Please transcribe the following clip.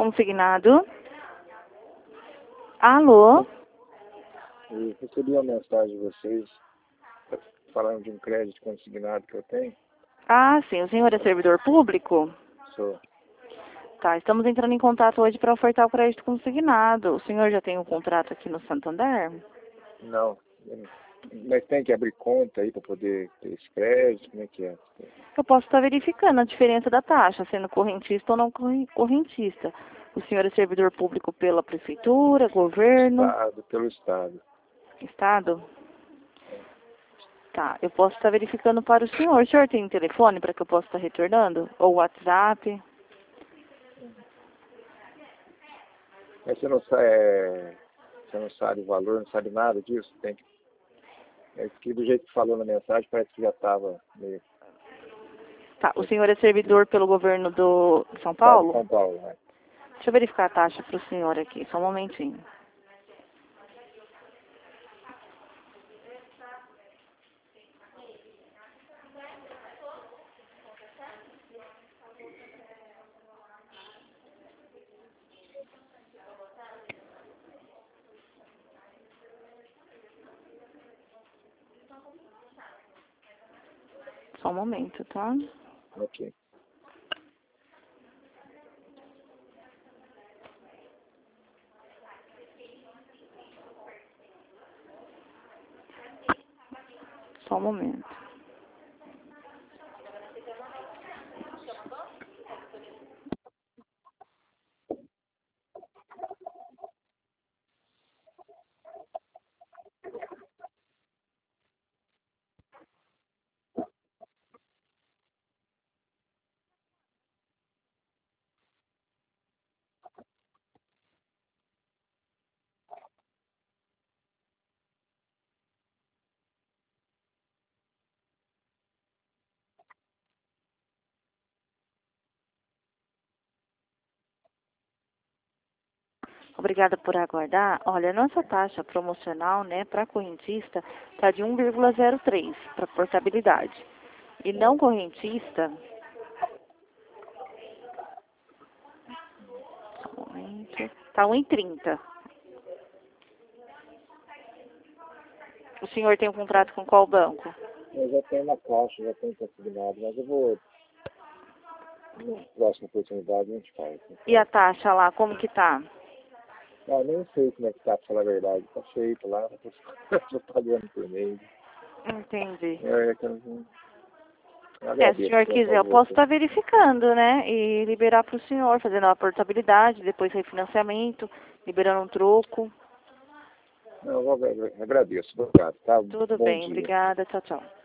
consignado. Alô? Eu recebi uma mensagem de vocês falando de um crédito consignado que eu tenho. Ah, sim. O senhor é servidor público? Sou. Tá, estamos entrando em contato hoje para ofertar o crédito consignado. O senhor já tem um contrato aqui no Santander? Não. Mas tem que abrir conta aí para poder ter esse crédito? Como é que é? Eu posso estar verificando a diferença da taxa, sendo correntista ou não correntista. O senhor é servidor público pela prefeitura, governo, Estado, pelo Estado. estado? Tá, eu posso estar verificando para o senhor. O senhor tem um telefone para que eu possa estar retornando? Ou WhatsApp? Mas você não sabe o valor, não sabe nada disso? Tem que... É que do jeito que falou na mensagem, parece que já estava meio... Tá, o senhor é servidor pelo governo do São Estado de Paulo? São Paulo, né? Deixa eu verificar a taxa para o senhor aqui, só um momentinho. Só um momento, tá? Ok. Só um momento. Obrigada por aguardar. Olha, a nossa taxa promocional, né, para correntista está de 1,03 para portabilidade. E não correntista, só um momento, está 1,30. O senhor tem um contrato com qual banco? Eu já tenho na caixa, já tenho consignado, mas eu vou... Na próxima oportunidade a gente faz. Né? E a taxa lá, como que tá? Ah, nem sei como é que tá, pra falar a verdade. Tá feito lá, tô pagando por mês. Entendi. Eu Se o agradeço senhor pelo quiser, eu favor. posso estar verificando, né? E liberar para o senhor, fazendo a portabilidade, depois refinanciamento, liberando um troco. Não, eu agradeço. Obrigado, tá? Tudo Bom bem, dia. obrigada, tchau, tchau.